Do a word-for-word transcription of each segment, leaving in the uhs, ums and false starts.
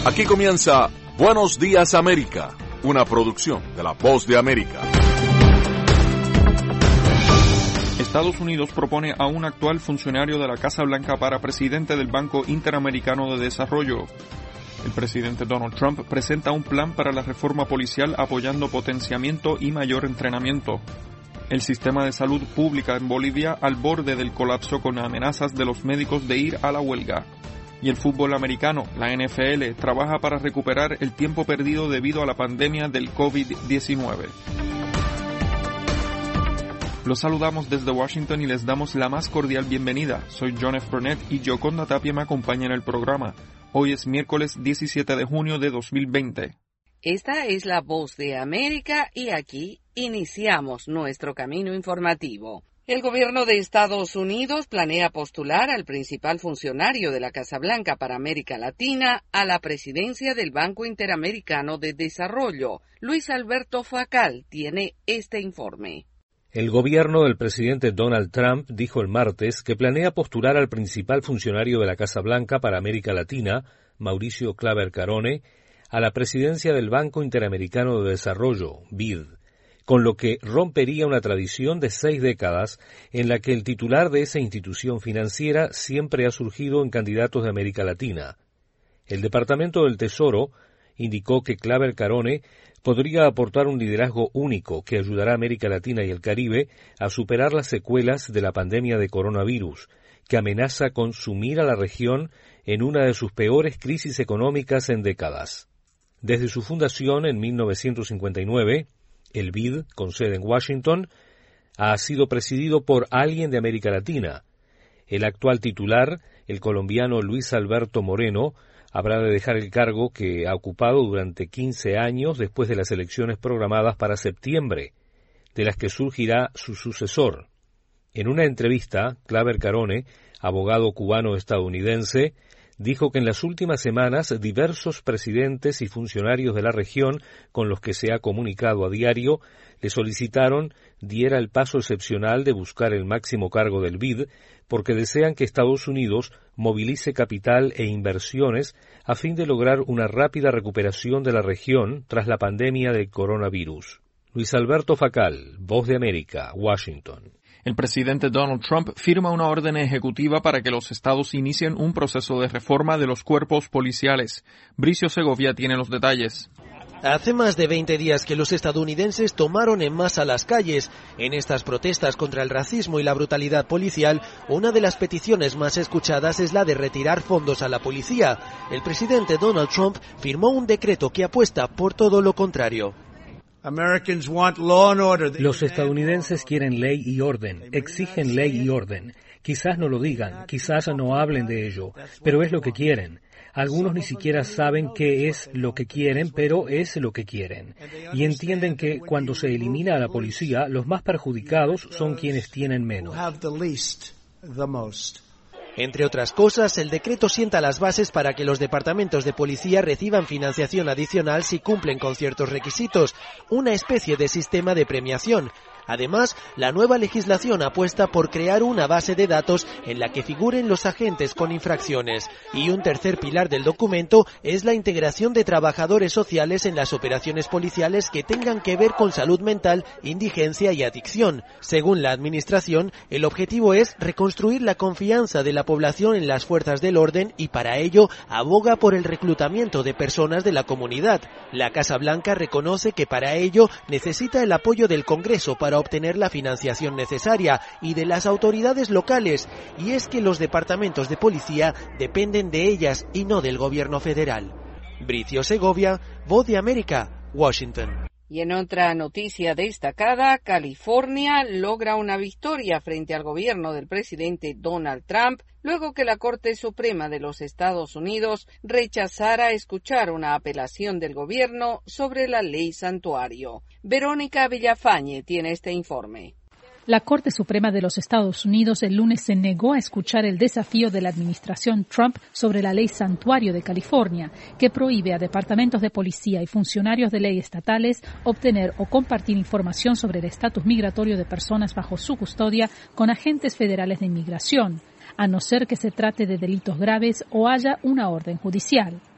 Aquí comienza Buenos Días América, una producción de La Voz de América. Estados Unidos propone a un actual funcionario de la Casa Blanca para presidente del Banco Interamericano de Desarrollo. El presidente Donald Trump presenta un plan para la reforma policial apoyando potenciamiento y mayor entrenamiento. El sistema de salud pública en Bolivia al borde del colapso con amenazas de los médicos de ir a la huelga. Y el fútbol americano, la N F L, trabaja para recuperar el tiempo perdido debido a la pandemia del COVID diecinueve. Los saludamos desde Washington y les damos la más cordial bienvenida. Soy John F. Burnett y Yoconda Tapia me acompaña en el programa. Hoy es miércoles diecisiete de junio de dos mil veinte. Esta es la Voz de América y aquí iniciamos nuestro camino informativo. El gobierno de Estados Unidos planea postular al principal funcionario de la Casa Blanca para América Latina a la presidencia del Banco Interamericano de Desarrollo. Luis Alberto Facal tiene este informe. El gobierno del presidente Donald Trump dijo el martes que planea postular al principal funcionario de la Casa Blanca para América Latina, Mauricio Claver Carone, a la presidencia del Banco Interamericano de Desarrollo, B I D, con lo que rompería una tradición de seis décadas en la que el titular de esa institución financiera siempre ha surgido en candidatos de América Latina. El Departamento del Tesoro indicó que Claver Carone podría aportar un liderazgo único que ayudará a América Latina y el Caribe a superar las secuelas de la pandemia de coronavirus, que amenaza con sumir a la región en una de sus peores crisis económicas en décadas. Desde su fundación en mil novecientos cincuenta y nueve, el B I D, con sede en Washington, ha sido presidido por alguien de América Latina. El actual titular, el colombiano Luis Alberto Moreno, habrá de dejar el cargo que ha ocupado durante quince años después de las elecciones programadas para septiembre, de las que surgirá su sucesor. En una entrevista, Claver Carone, abogado cubano-estadounidense, dijo que en las últimas semanas diversos presidentes y funcionarios de la región con los que se ha comunicado a diario le solicitaron diera el paso excepcional de buscar el máximo cargo del B I D porque desean que Estados Unidos movilice capital e inversiones a fin de lograr una rápida recuperación de la región tras la pandemia del coronavirus. Luis Alberto Facal, Voz de América, Washington. El presidente Donald Trump firma una orden ejecutiva para que los estados inicien un proceso de reforma de los cuerpos policiales. Bricio Segovia tiene los detalles. Hace más de veinte días que los estadounidenses tomaron en masa las calles. En estas protestas contra el racismo y la brutalidad policial, una de las peticiones más escuchadas es la de retirar fondos a la policía. El presidente Donald Trump firmó un decreto que apuesta por todo lo contrario. Los estadounidenses quieren ley y orden, exigen ley y orden. Quizás no lo digan, quizás no hablen de ello, pero es lo que quieren. Algunos ni siquiera saben qué es lo que quieren, pero es lo que quieren. Y entienden que cuando se elimina a la policía, los más perjudicados son quienes tienen menos. Entre otras cosas, el decreto sienta las bases para que los departamentos de policía reciban financiación adicional si cumplen con ciertos requisitos, una especie de sistema de premiación. Además, la nueva legislación apuesta por crear una base de datos en la que figuren los agentes con infracciones. Y un tercer pilar del documento es la integración de trabajadores sociales en las operaciones policiales que tengan que ver con salud mental, indigencia y adicción. Según la administración, el objetivo es reconstruir la confianza de la población en las fuerzas del orden y para ello aboga por el reclutamiento de personas de la comunidad. La Casa Blanca reconoce que para ello necesita el apoyo del Congreso para obtener la financiación necesaria y de las autoridades locales, y es que los departamentos de policía dependen de ellas y no del gobierno federal. Bricio Segovia, Voz de América, Washington. Y en otra noticia destacada, California logra una victoria frente al gobierno del presidente Donald Trump, luego que la Corte Suprema de los Estados Unidos rechazara escuchar una apelación del gobierno sobre la ley santuario. Verónica Villafañe tiene este informe. La Corte Suprema de los Estados Unidos el lunes se negó a escuchar el desafío de la administración Trump sobre la ley santuario de California, que prohíbe a departamentos de policía y funcionarios de ley estatales obtener o compartir información sobre el estatus migratorio de personas bajo su custodia con agentes federales de inmigración, a no ser que se trate de delitos graves o haya una orden judicial.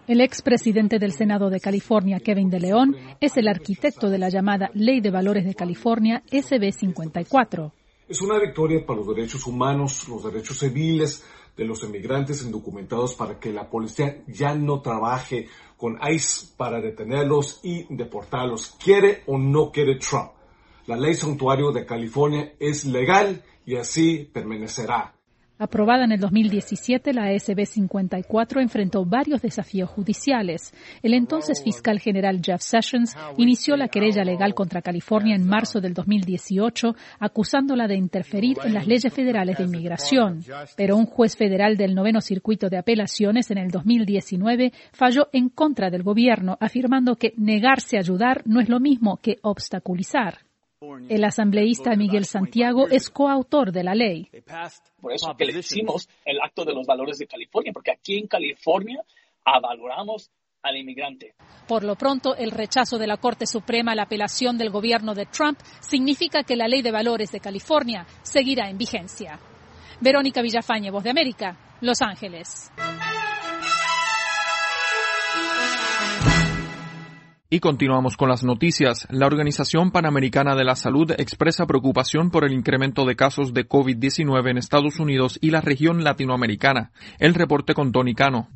El expresidente del Senado de California, Kevin De León, es el arquitecto de la llamada Ley de Valores de California, S B cincuenta y cuatro. Es una victoria para los derechos humanos, los derechos civiles de los inmigrantes indocumentados, para que la policía ya no trabaje con ICE para detenerlos y deportarlos, quiere o no quiere Trump. La ley santuario de California es legal y así permanecerá. Aprobada en el dos mil diecisiete, la S B cincuenta y cuatro enfrentó varios desafíos judiciales. El entonces fiscal general Jeff Sessions inició la querella legal contra California en marzo del dos mil dieciocho, acusándola de interferir en las leyes federales de inmigración. Pero un juez federal del noveno circuito de apelaciones en el dos mil diecinueve falló en contra del gobierno, afirmando que negarse a ayudar no es lo mismo que obstaculizar. El asambleísta Miguel Santiago es coautor de la ley. Por eso que le decimos el acto de los valores de California, porque aquí en California valoramos al inmigrante. Por lo pronto, el rechazo de la Corte Suprema a la apelación del gobierno de Trump significa que la Ley de Valores de California seguirá en vigencia. Verónica Villafañe, Voz de América, Los Ángeles. Y continuamos con las noticias. La Organización Panamericana de la Salud expresa preocupación por el incremento de casos de COVID diecinueve en Estados Unidos y la región latinoamericana. El reporte con Tony Cano.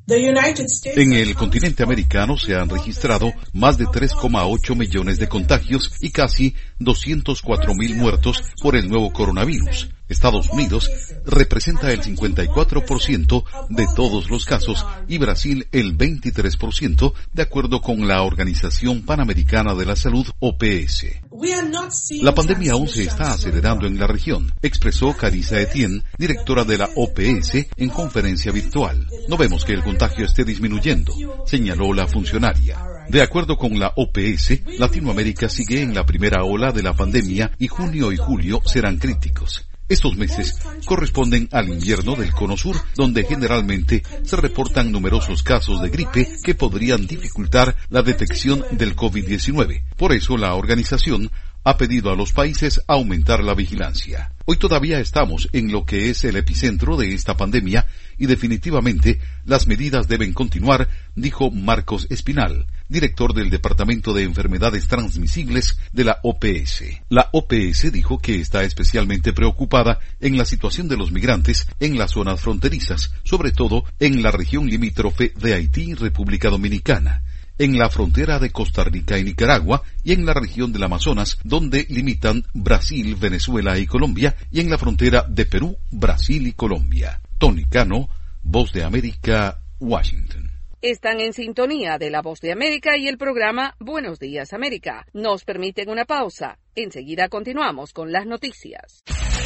En el continente americano se han registrado más de tres coma ocho millones de contagios y casi doscientos cuatro mil muertos por el nuevo coronavirus. Estados Unidos representa el cincuenta y cuatro por ciento de todos los casos y Brasil el veintitrés por ciento, de acuerdo con la Organización Panamericana de la Salud, O P S. La pandemia aún se está acelerando en la región, expresó Carissa Etienne, directora de la O P S, en conferencia virtual. No vemos que el contagio esté disminuyendo, señaló la funcionaria. De acuerdo con la O P S, Latinoamérica sigue en la primera ola de la pandemia y junio y julio serán críticos. Estos meses corresponden al invierno del Cono Sur, donde generalmente se reportan numerosos casos de gripe que podrían dificultar la detección del COVID diecinueve. Por eso la organización ha pedido a los países aumentar la vigilancia. Hoy todavía estamos en lo que es el epicentro de esta pandemia y definitivamente las medidas deben continuar, dijo Marcos Espinal, director del Departamento de Enfermedades Transmisibles de la O P S. La O P S dijo que está especialmente preocupada en la situación de los migrantes en las zonas fronterizas, sobre todo en la región limítrofe de Haití y República Dominicana, en la frontera de Costa Rica y Nicaragua y en la región del Amazonas, donde limitan Brasil, Venezuela y Colombia, y en la frontera de Perú, Brasil y Colombia. Tony Cano, Voz de América, Washington. Están en sintonía de la Voz de América y el programa Buenos Días América. Nos permiten una pausa. Enseguida continuamos con las noticias.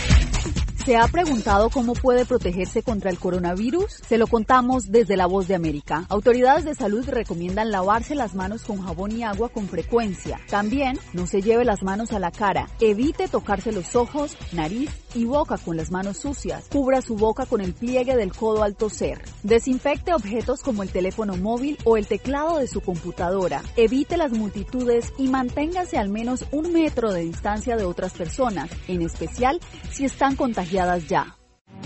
¿Se ha preguntado cómo puede protegerse contra el coronavirus? Se lo contamos desde La Voz de América. Autoridades de salud recomiendan lavarse las manos con jabón y agua con frecuencia. También no se lleve las manos a la cara. Evite tocarse los ojos, nariz y boca con las manos sucias. Cubra su boca con el pliegue del codo al toser. Desinfecte objetos como el teléfono móvil o el teclado de su computadora. Evite las multitudes y manténgase al menos un metro de distancia de otras personas, en especial si están contagiadas ya.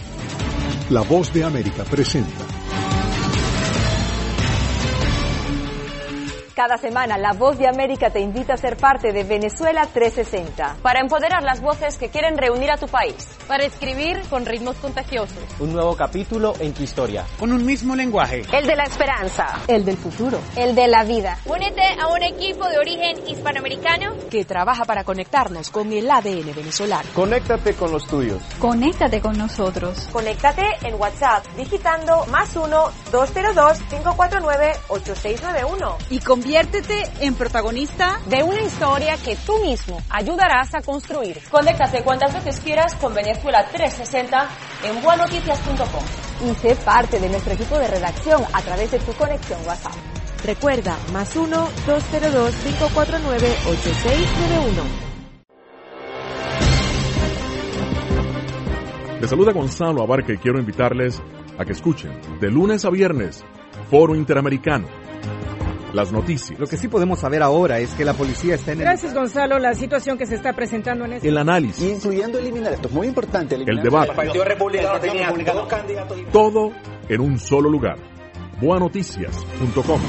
La Voz de América presenta. Cada semana, La Voz de América te invita a ser parte de Venezuela trescientos sesenta. Para empoderar las voces que quieren reunir a tu país. Para escribir con ritmos contagiosos. Un nuevo capítulo en tu historia. Con un mismo lenguaje. El de la esperanza. El del futuro. El de la vida. Únete a un equipo de origen hispanoamericano que trabaja para conectarnos con el A D N venezolano. Conéctate con los tuyos. Conéctate con nosotros. Conéctate en WhatsApp digitando más uno, dos cero dos, cinco cuatro nueve, ocho seis nueve uno. Y con Conviértete en protagonista de una historia que tú mismo ayudarás a construir. Conéctate cuantas veces quieras con Venezuela trescientos sesenta en bua noticias punto com. Y sé parte de nuestro equipo de redacción a través de tu conexión WhatsApp. Recuerda, más uno, dos cero dos, cinco cuatro nueve, ocho seis nueve uno. Les saluda Gonzalo Abarca y quiero invitarles a que escuchen de lunes a viernes Foro Interamericano. Las noticias. Lo que sí podemos saber ahora es que la policía está en el... Gracias, Gonzalo. La situación que se está presentando en este... El análisis. Incluyendo eliminar, esto es muy importante. El debate. El Partido Republicano tenía dos candidatos. Todo en un solo lugar. boa noticias punto com.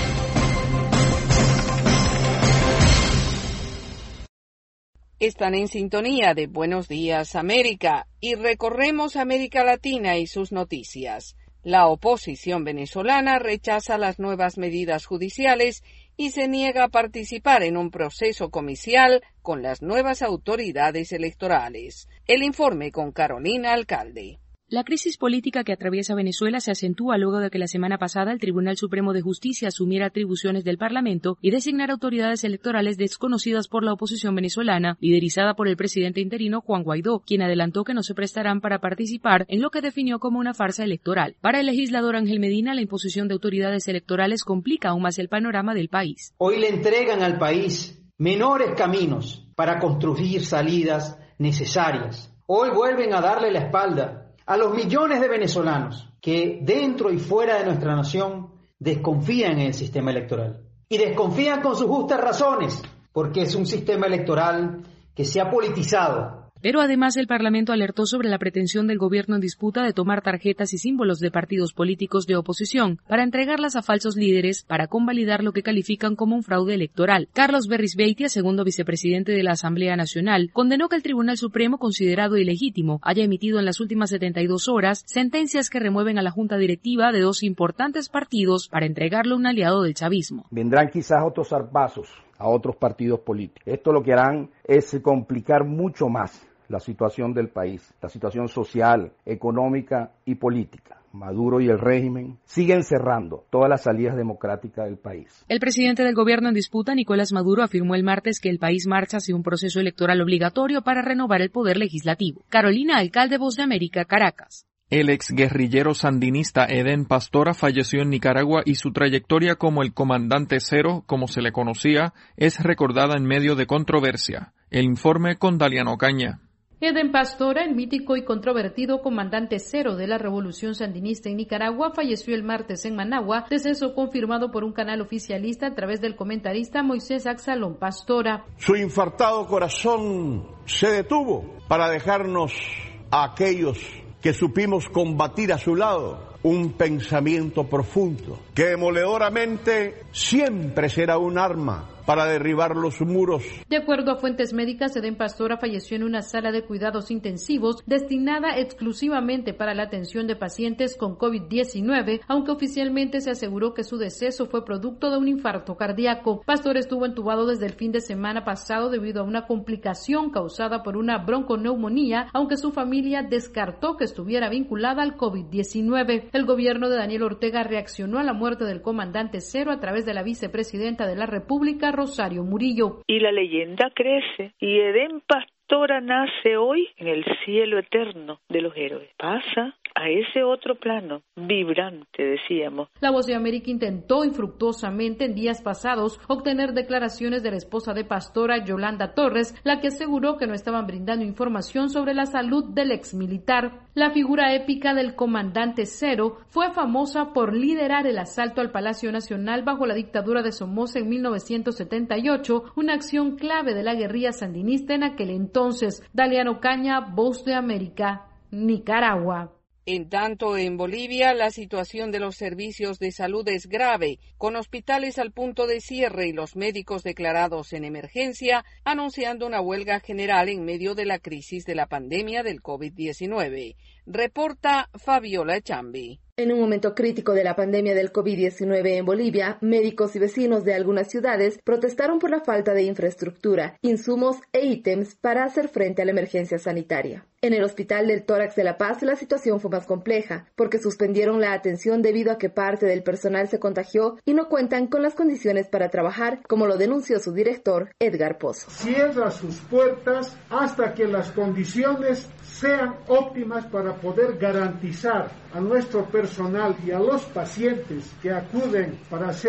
Están en sintonía de Buenos Días América y recorremos América Latina y sus noticias. La oposición venezolana rechaza las nuevas medidas judiciales y se niega a participar en un proceso comicial con las nuevas autoridades electorales. El informe con Carolina Alcalde. La crisis política que atraviesa Venezuela se acentúa luego de que la semana pasada el Tribunal Supremo de Justicia asumiera atribuciones del Parlamento y designara autoridades electorales desconocidas por la oposición venezolana, liderizada por el presidente interino Juan Guaidó, quien adelantó que no se prestarán para participar en lo que definió como una farsa electoral. Para el legislador Ángel Medina, la imposición de autoridades electorales complica aún más el panorama del país. Hoy le entregan al país menores caminos para construir salidas necesarias. Hoy vuelven a darle la espalda a los millones de venezolanos que dentro y fuera de nuestra nación desconfían en el sistema electoral. Y desconfían con sus justas razones, porque es un sistema electoral que se ha politizado. Pero además el Parlamento alertó sobre la pretensión del gobierno en disputa de tomar tarjetas y símbolos de partidos políticos de oposición para entregarlas a falsos líderes para convalidar lo que califican como un fraude electoral. Carlos Berrizbeitia, segundo vicepresidente de la Asamblea Nacional, condenó que el Tribunal Supremo, considerado ilegítimo, haya emitido en las últimas setenta y dos horas sentencias que remueven a la junta directiva de dos importantes partidos para entregarlo a un aliado del chavismo. Vendrán quizás otros zarpazos a otros partidos políticos. Esto lo que harán es complicar mucho más la situación del país, la situación social, económica y política. Maduro y el régimen siguen cerrando todas las salidas democráticas del país. El presidente del gobierno en disputa, Nicolás Maduro, afirmó el martes que el país marcha hacia un proceso electoral obligatorio para renovar el poder legislativo. Carolina Alcalde, Voz de América, Caracas. El exguerrillero sandinista Edén Pastora falleció en Nicaragua y su trayectoria como el Comandante Cero, como se le conocía, es recordada en medio de controversia. El informe con Daliano Ocaña. Edén Pastora, el mítico y controvertido comandante cero de la revolución sandinista en Nicaragua, falleció el martes en Managua, deceso confirmado por un canal oficialista a través del comentarista Moisés Axalón Pastora. Su infartado corazón se detuvo para dejarnos a aquellos que supimos combatir a su lado un pensamiento profundo, que demoledoramente siempre será un arma para derribar los muros. De acuerdo a fuentes médicas, Edén Pastora falleció en una sala de cuidados intensivos destinada exclusivamente para la atención de pacientes con COVID diecinueve, aunque oficialmente se aseguró que su deceso fue producto de un infarto cardíaco. Pastora estuvo entubado desde el fin de semana pasado debido a una complicación causada por una bronconeumonía, aunque su familia descartó que estuviera vinculada al COVID diecinueve. El gobierno de Daniel Ortega reaccionó a la muerte del comandante cero a través de la vicepresidenta de la República, Rosario Murillo. Y la leyenda crece, y Edén Pastora nace hoy en el cielo eterno de los héroes. Pasa a ese otro plano, vibrante, decíamos. La Voz de América intentó infructuosamente en días pasados obtener declaraciones de la esposa de Pastora, Yolanda Torres, la que aseguró que no estaban brindando información sobre la salud del exmilitar. La figura épica del comandante cero fue famosa por liderar el asalto al Palacio Nacional bajo la dictadura de Somoza en mil novecientos setenta y ocho, una acción clave de la guerrilla sandinista en aquel entonces. Daliano Caña, Voz de América, Nicaragua. En tanto, en Bolivia, la situación de los servicios de salud es grave, con hospitales al punto de cierre y los médicos declarados en emergencia, anunciando una huelga general en medio de la crisis de la pandemia del COVID diecinueve. Reporta Fabiola Chambi. En un momento crítico de la pandemia del COVID diecinueve en Bolivia, médicos y vecinos de algunas ciudades protestaron por la falta de infraestructura, insumos e ítems para hacer frente a la emergencia sanitaria. En el Hospital del Tórax de La Paz, la situación fue más compleja, porque suspendieron la atención debido a que parte del personal se contagió y no cuentan con las condiciones para trabajar, como lo denunció su director, Edgar Pozo. Cierra sus puertas hasta que las condiciones sean óptimas para poder garantizar a nuestro personal y a los pacientes que acuden para ser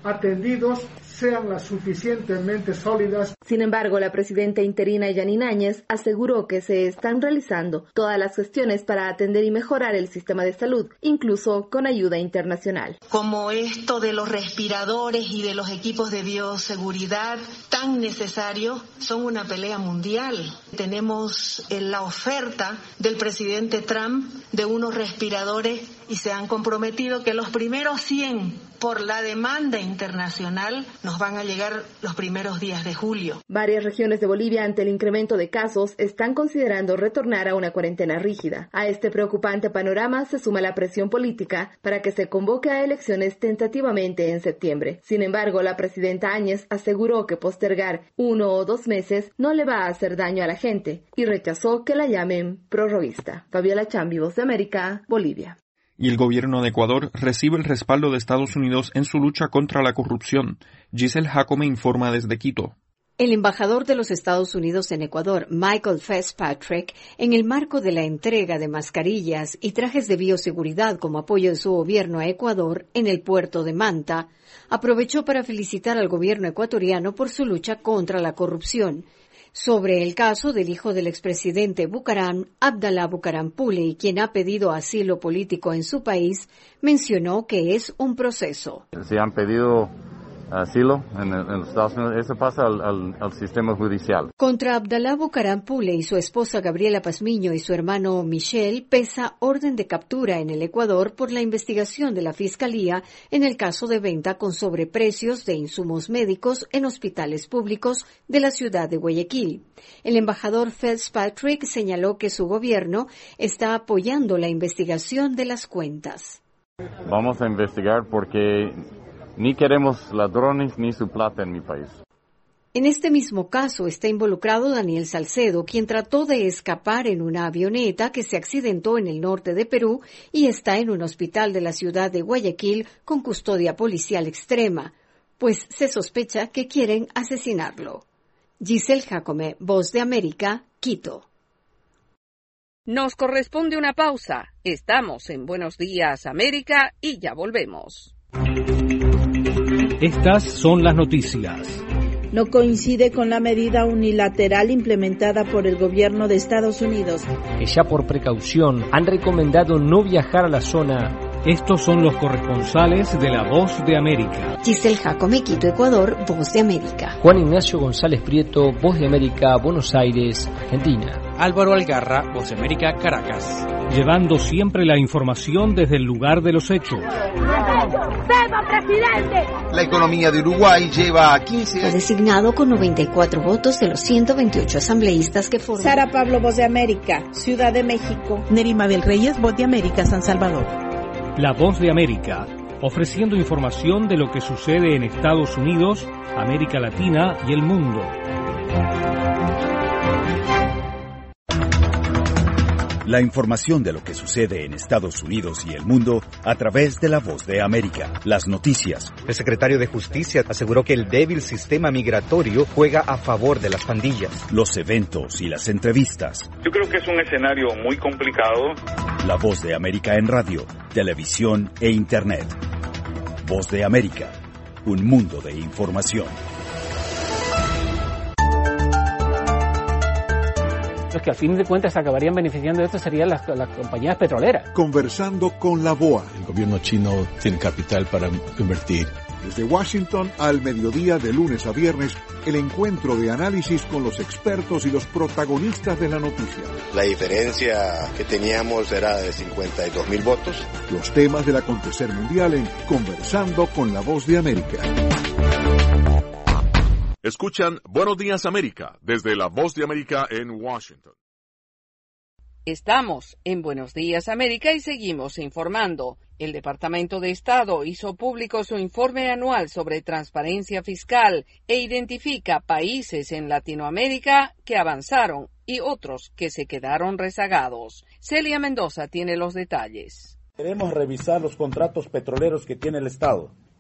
atendidos sean las suficientemente sólidas. Sin embargo, la presidenta interina Yanine Áñez aseguró que se están realizando todas las gestiones para atender y mejorar el sistema de salud, incluso con ayuda internacional. Como esto de los respiradores y de los equipos de bioseguridad tan necesarios, son una pelea mundial. Tenemos la oferta del presidente Trump de unos respiradores y se han comprometido que los primeros cien por la demanda internacional nos van a llegar los primeros días de julio. Varias regiones de Bolivia, ante el incremento de casos, están considerando retornar a una cuarentena rígida. A este preocupante panorama se suma la presión política para que se convoque a elecciones tentativamente en septiembre. Sin embargo, la presidenta Áñez aseguró que postergar uno o dos meses no le va a hacer daño a la gente y rechazó que la llamen prorroguista. Fabiola Chambi, Voz de América, Bolivia. Y el gobierno de Ecuador recibe el respaldo de Estados Unidos en su lucha contra la corrupción. Giselle Jacome informa desde Quito. El embajador de los Estados Unidos en Ecuador, Michael Fitzpatrick, en el marco de la entrega de mascarillas y trajes de bioseguridad como apoyo de su gobierno a Ecuador en el puerto de Manta, aprovechó para felicitar al gobierno ecuatoriano por su lucha contra la corrupción. Sobre el caso del hijo del expresidente Bucaram, Abdallah Bucaram Pule, quien ha pedido asilo político en su país, mencionó que es un proceso. Se han pedido asilo en, el, en los Estados Unidos, eso pasa al, al, al sistema judicial. Contra Abdallah Bucaram Pule y su esposa Gabriela Pazmiño y su hermano Michel pesa orden de captura en el Ecuador por la investigación de la Fiscalía en el caso de venta con sobreprecios de insumos médicos en hospitales públicos de la ciudad de Guayaquil. El embajador Fitzpatrick señaló que su gobierno está apoyando la investigación de las cuentas. Vamos a investigar porque ni queremos ladrones ni su plata en mi país. En este mismo caso está involucrado Daniel Salcedo, quien trató de escapar en una avioneta que se accidentó en el norte de Perú y está en un hospital de la ciudad de Guayaquil con custodia policial extrema, pues se sospecha que quieren asesinarlo. Giselle Jacome, Voz de América, Quito. Nos corresponde una pausa. Estamos en Buenos Días América y ya volvemos. Estas son las noticias. No coincide con la medida unilateral implementada por el gobierno de Estados Unidos, que ya por precaución han recomendado no viajar a la zona. Estos son los corresponsales de La Voz de América. Giselle Jacome, Quito, Ecuador, Voz de América. Juan Ignacio González Prieto, Voz de América, Buenos Aires, Argentina. Álvaro Algarra, Voz de América, Caracas. Llevando siempre la información desde el lugar de los hechos. ¡Viva, presidente! La economía de Uruguay lleva quince años. Fue designado con noventa y cuatro votos de los ciento veintiocho asambleístas que forman. Sara Pablo, Voz de América, Ciudad de México. Nerima del Reyes, Voz de América, San Salvador. La Voz de América, ofreciendo información de lo que sucede en Estados Unidos, América Latina y el mundo. La información de lo que sucede en Estados Unidos y el mundo a través de La Voz de América. Las noticias. El secretario de Justicia aseguró que el débil sistema migratorio juega a favor de las pandillas. Los eventos y las entrevistas. Yo creo que es un escenario muy complicado. La Voz de América en radio, televisión e internet. Voz de América, un mundo de información. Los que al fin de cuentas acabarían beneficiando de esto serían las, las compañías petroleras. Conversando con la B O A. El gobierno chino tiene capital para invertir. Desde Washington al mediodía de lunes a viernes, el encuentro de análisis con los expertos y los protagonistas de la noticia. La diferencia que teníamos era de cincuenta y dos mil votos. Los temas del acontecer mundial en Conversando con la Voz de América. Escuchan Buenos Días América desde La Voz de América en Washington. Estamos en Buenos Días América y seguimos informando. El Departamento de Estado hizo público su informe anual sobre transparencia fiscal e identifica países en Latinoamérica que avanzaron y otros que se quedaron rezagados. Celia Mendoza tiene los detalles. Queremos revisar los contratos petroleros que tiene el Estado.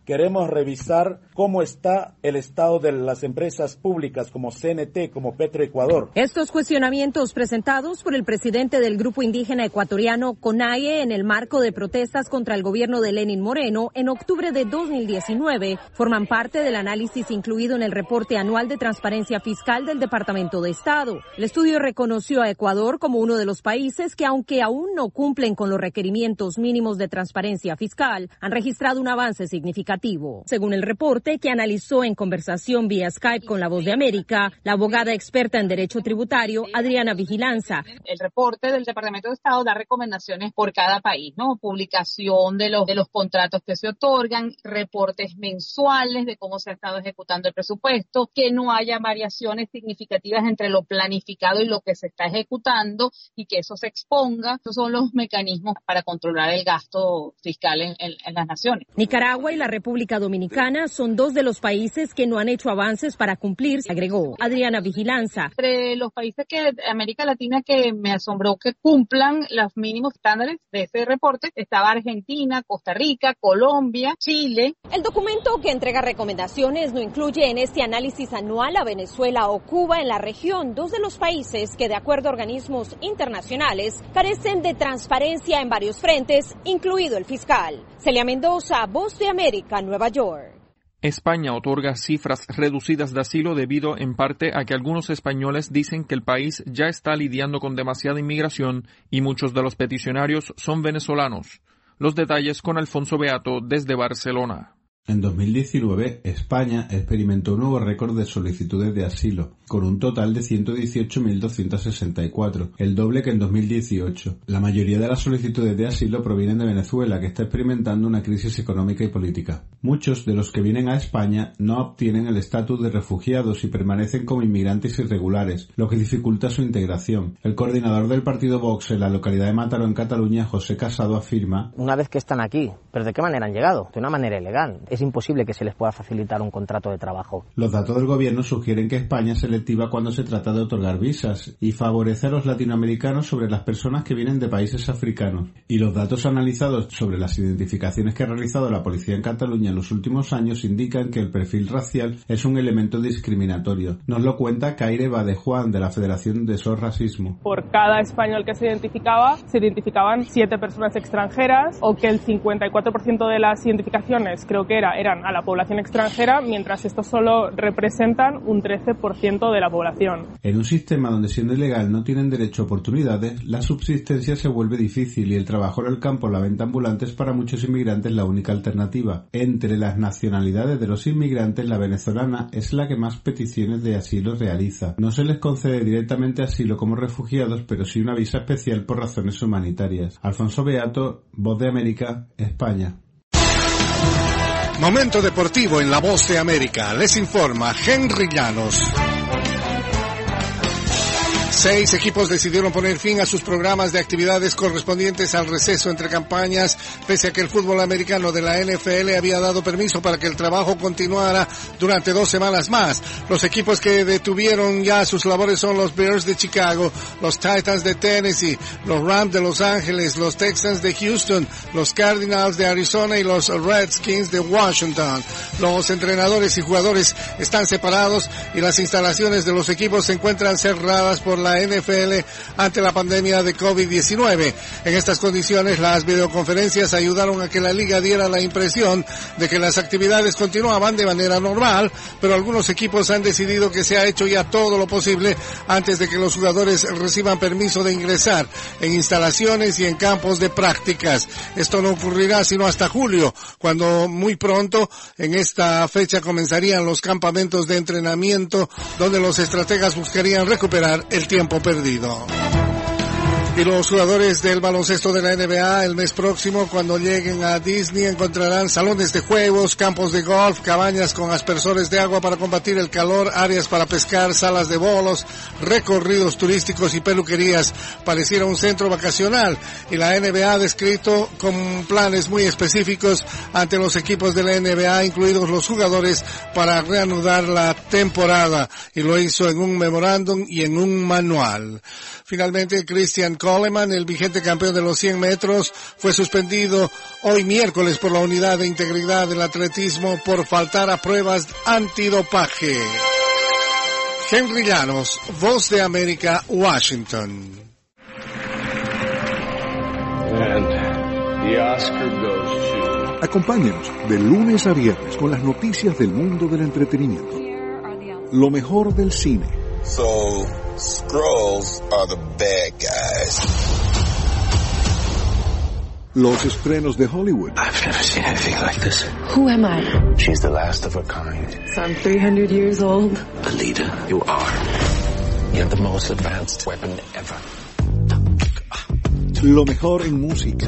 queremos revisar cómo está el estado de las empresas públicas como C N T, como Petroecuador. Estos cuestionamientos presentados por el presidente del grupo indígena ecuatoriano CONAIE en el marco de protestas contra el gobierno de Lenín Moreno en octubre de dos mil diecinueve forman parte del análisis incluido en el reporte anual de transparencia fiscal del Departamento de Estado. El estudio reconoció a Ecuador como uno de los países que, aunque aún no cumplen con los requerimientos mínimos de transparencia fiscal, han registrado un avance significativo. Según el reporte que analizó en conversación vía Skype con La Voz de América, la abogada experta en derecho tributario, Adriana Vigilanza. El reporte del Departamento de Estado da recomendaciones por cada país, ¿no? Publicación de los, de los contratos que se otorgan, reportes mensuales de cómo se ha estado ejecutando el presupuesto, que no haya variaciones significativas entre lo planificado y lo que se está ejecutando y que eso se exponga. Estos son los mecanismos para controlar el gasto fiscal en, en, en las naciones. Nicaragua y la República Dominicana son dos de los países que no han hecho avances para cumplir, agregó Adriana Vigilanza. Entre los países que de América Latina que me asombró que cumplan los mínimos estándares de ese reporte estaba Argentina, Costa Rica, Colombia, Chile. El documento que entrega recomendaciones no incluye en este análisis anual a Venezuela o Cuba en la región, dos de los países que de acuerdo a organismos internacionales carecen de transparencia en varios frentes, incluido el fiscal. Celia Mendoza, Voz de América, Nueva York. España otorga cifras reducidas de asilo debido en parte a que algunos españoles dicen que el país ya está lidiando con demasiada inmigración y muchos de los peticionarios son venezolanos. Los detalles con Alfonso Beato desde Barcelona. En dos mil diecinueve, España experimentó un nuevo récord de solicitudes de asilo, con un total de ciento dieciocho mil doscientos sesenta y cuatro, el doble que en dos mil dieciocho. La mayoría de las solicitudes de asilo provienen de Venezuela, que está experimentando una crisis económica y política. Muchos de los que vienen a España no obtienen el estatus de refugiados y permanecen como inmigrantes irregulares, lo que dificulta su integración. El coordinador del partido Vox en la localidad de Mataró, en Cataluña, José Casado, afirma: Una vez que están aquí, ¿pero de qué manera han llegado? De una manera ilegal. Es imposible que se les pueda facilitar un contrato de trabajo. Los datos del gobierno sugieren que España es selectiva cuando se trata de otorgar visas y favorece a los latinoamericanos sobre las personas que vienen de países africanos. Y los datos analizados sobre las identificaciones que ha realizado la policía en Cataluña en los últimos años indican que el perfil racial es un elemento discriminatorio. Nos lo cuenta Caire Badejuan, de la Federación de S O S Racismo. Por cada español que se identificaba, se identificaban siete personas extranjeras, o que el cincuenta y cuatro por ciento de las identificaciones, creo que era, eran a la población extranjera, mientras estos solo representan un trece por ciento de la población. En un sistema donde siendo ilegal no tienen derecho a oportunidades, la subsistencia se vuelve difícil y el trabajo en el campo, la venta ambulante, es para muchos inmigrantes la única alternativa. Entre las nacionalidades de los inmigrantes, la venezolana es la que más peticiones de asilo realiza. No se les concede directamente asilo como refugiados, pero sí una visa especial por razones humanitarias. Alfonso Beato, Voz de América, España. Momento deportivo en La Voz de América. Les informa Henry Llanos. Seis equipos decidieron poner fin a sus programas de actividades correspondientes al receso entre campañas, pese a que el fútbol americano de la N F L había dado permiso para que el trabajo continuara durante dos semanas más. Los equipos que detuvieron ya sus labores son los Bears de Chicago, los Titans de Tennessee, los Rams de Los Ángeles, los Texans de Houston, los Cardinals de Arizona y los Redskins de Washington. Los entrenadores y jugadores están separados y las instalaciones de los equipos se encuentran cerradas por la N F L ante la pandemia de COVID diecinueve. En estas condiciones, las videoconferencias ayudaron a que la liga diera la impresión de que las actividades continuaban de manera normal, pero algunos equipos han decidido que se ha hecho ya todo lo posible antes de que los jugadores reciban permiso de ingresar en instalaciones y en campos de prácticas. Esto no ocurrirá sino hasta julio, cuando muy pronto en esta fecha comenzarían los campamentos de entrenamiento, donde los estrategas buscarían recuperar el tiempo perdido. Y los jugadores del baloncesto de la N B A el mes próximo, cuando lleguen a Disney, encontrarán salones de juegos, campos de golf, cabañas con aspersores de agua para combatir el calor, áreas para pescar, salas de bolos, recorridos turísticos y peluquerías. Pareciera un centro vacacional, y la N B A ha descrito con planes muy específicos ante los equipos de la N B A, incluidos los jugadores, para reanudar la temporada, y lo hizo en un memorándum y en un manual. Finalmente, Christian Coleman, el vigente campeón de los cien metros, fue suspendido hoy miércoles por la Unidad de Integridad del Atletismo por faltar a pruebas antidopaje. Henry Llanos, Voz de América, Washington. And the Oscar goes to... Acompáñenos de lunes a viernes con las noticias del mundo del entretenimiento. Lo mejor del cine. So, Skrulls are the bad guys. Los estrenos de Hollywood. I've never seen anything like this. Who am I? She's the last of her kind. So I'm three hundred years old. Alita, you are. You're the most advanced weapon ever. Lo mejor en música.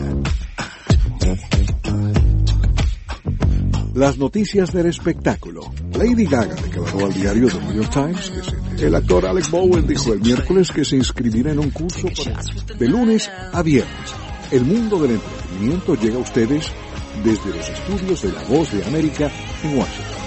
Las noticias del espectáculo. Lady Gaga declaró al diario The New York Times que se... el actor Alec Bowen dijo el miércoles que se inscribirá en un curso para... de lunes a viernes. El mundo del entretenimiento llega a ustedes desde los estudios de La Voz de América en Washington.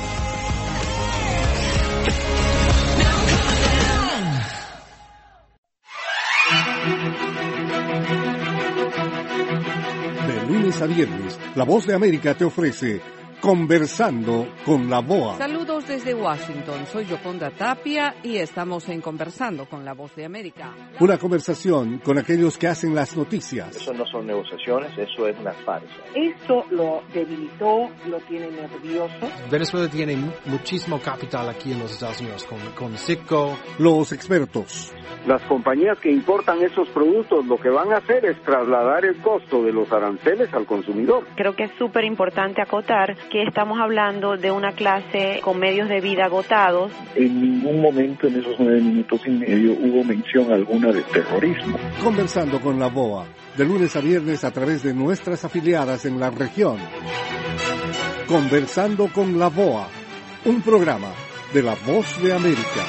De lunes a viernes, La Voz de América te ofrece Conversando con la B O A. Saludos desde Washington, soy Yoconda Tapia y estamos en Conversando con la Voz de América. Una conversación con aquellos que hacen las noticias. Eso no son negociaciones, eso es una farsa. Esto lo debilitó, lo tiene nervioso. Venezuela tiene muchísimo capital aquí en los Estados Unidos, con, con Citgo. Los expertos. Las compañías que importan esos productos lo que van a hacer es trasladar el costo de los aranceles al consumidor. Creo que es súper importante acotar que estamos hablando de una clase con medios de vida agotados. En ningún momento en esos nueve minutos y medio hubo mención alguna de terrorismo. Conversando con la B O A, de lunes a viernes a través de nuestras afiliadas en la región. Conversando con la B O A, un programa de La Voz de América.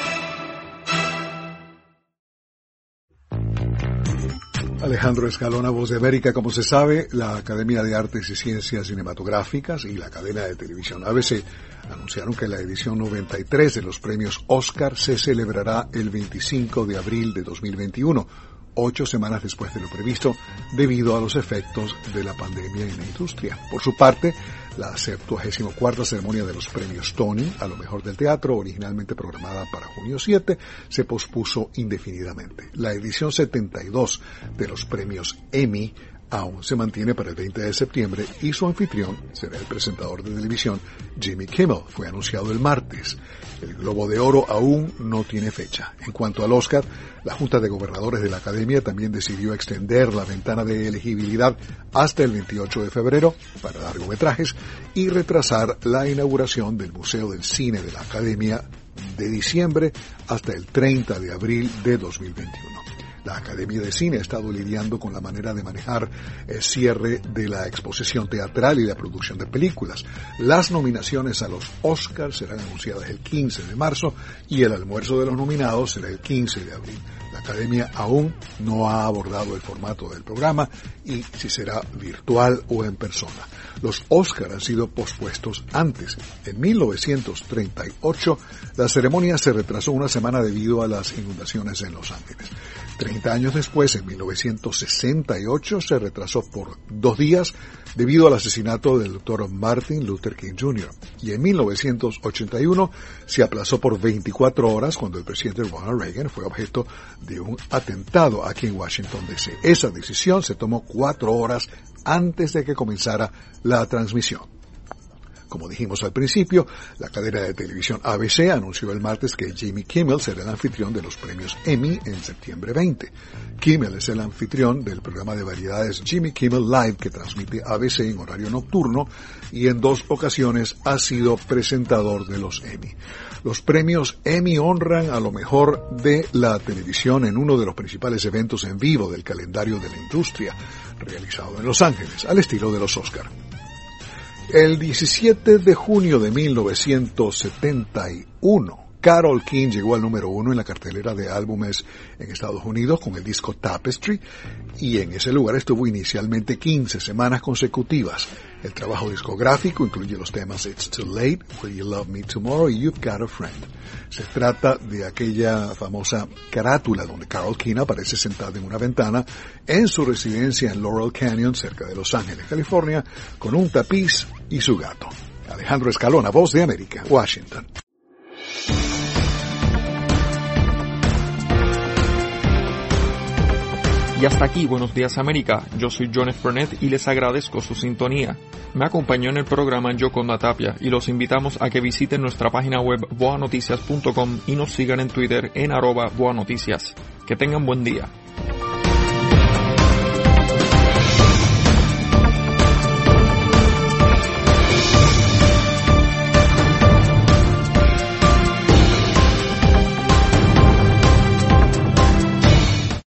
Alejandro Escalona, Voz de América. Como se sabe, la Academia de Artes y Ciencias Cinematográficas y la cadena de televisión A B C anunciaron que la edición noventa y tres de los premios Oscar se celebrará el veinticinco de abril de dos mil veintiuno, ocho semanas después de lo previsto, debido a los efectos de la pandemia en la industria. Por su parte, la septuagésima cuarta ceremonia de los premios Tony, a lo mejor del teatro, originalmente programada para junio siete, se pospuso indefinidamente. La edición setenta y dos de los premios Emmy aún se mantiene para el veinte de septiembre y su anfitrión será el presentador de televisión Jimmy Kimmel. Fue anunciado el martes. El Globo de Oro aún no tiene fecha. En cuanto al Oscar, la Junta de Gobernadores de la Academia también decidió extender la ventana de elegibilidad hasta el veintiocho de febrero para largometrajes y retrasar la inauguración del Museo del Cine de la Academia de diciembre hasta el treinta de abril de dos mil veintiuno. La Academia de Cine ha estado lidiando con la manera de manejar el cierre de la exposición teatral y la producción de películas. Las nominaciones a los Oscars serán anunciadas el quince de marzo y el almuerzo de los nominados será el quince de abril. La Academia aún no ha abordado el formato del programa y si será virtual o en persona. Los Oscars han sido pospuestos antes. En mil novecientos treinta y ocho, la ceremonia se retrasó una semana debido a las inundaciones en Los Ángeles. Treinta años después, en mil novecientos sesenta y ocho, se retrasó por dos días debido al asesinato del doctor Martin Luther King junior Y en mil novecientos ochenta y uno se aplazó por veinticuatro horas cuando el presidente Ronald Reagan fue objeto de un atentado aquí en Washington, D C Esa decisión se tomó cuatro horas antes de que comenzara la transmisión. Como dijimos al principio, la cadena de televisión A B C anunció el martes que Jimmy Kimmel será el anfitrión de los premios Emmy en septiembre veinte. Kimmel es el anfitrión del programa de variedades Jimmy Kimmel Live que transmite A B C en horario nocturno y en dos ocasiones ha sido presentador de los Emmy. Los premios Emmy honran a lo mejor de la televisión en uno de los principales eventos en vivo del calendario de la industria, realizado en Los Ángeles, al estilo de los Oscar. El diecisiete de junio de mil novecientos setenta y uno, Carole King llegó al número uno en la cartelera de álbumes en Estados Unidos con el disco Tapestry, y en ese lugar estuvo inicialmente quince semanas consecutivas. El trabajo discográfico incluye los temas It's Too Late, Will You Love Me Tomorrow y You've Got a Friend. Se trata de aquella famosa carátula donde Carole King aparece sentada en una ventana en su residencia en Laurel Canyon, cerca de Los Ángeles, California, con un tapiz y su gato. Alejandro Escalona, Voz de América, Washington. Y hasta aquí, Buenos Días América. Yo soy John F. Burnett y les agradezco su sintonía. Me acompañó en el programa Yoconda Tapia y los invitamos a que visiten nuestra página web boa noticias punto com y nos sigan en Twitter en arroba boanoticias. Que tengan buen día.